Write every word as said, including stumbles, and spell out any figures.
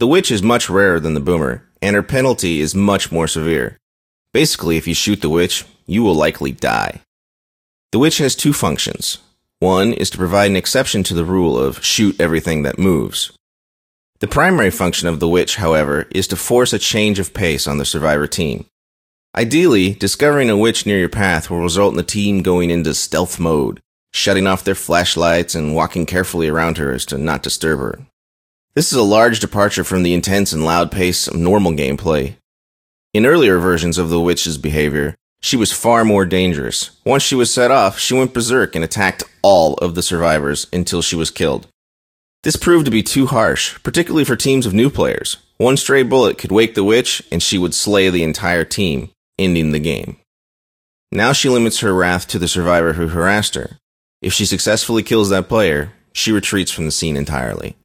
The witch is much rarer than the boomer, and her penalty is much more severe. Basically, if you shoot the witch, you will likely die. The witch has two functions. One is to provide an exception to the rule of shoot everything that moves. The primary function of the witch, however, is to force a change of pace on the survivor team. Ideally, discovering a witch near your path will result in the team going into stealth mode, shutting off their flashlights and walking carefully around her as to not disturb her. This is a large departure from the intense and loud pace of normal gameplay. In earlier versions of the witch's behavior, she was far more dangerous. Once she was set off, she went berserk and attacked all of the survivors until she was killed. This proved to be too harsh, particularly for teams of new players. One stray bullet could wake the witch, and she would slay the entire team, ending the game. Now she limits her wrath to the survivor who harassed her. If she successfully kills that player, she retreats from the scene entirely.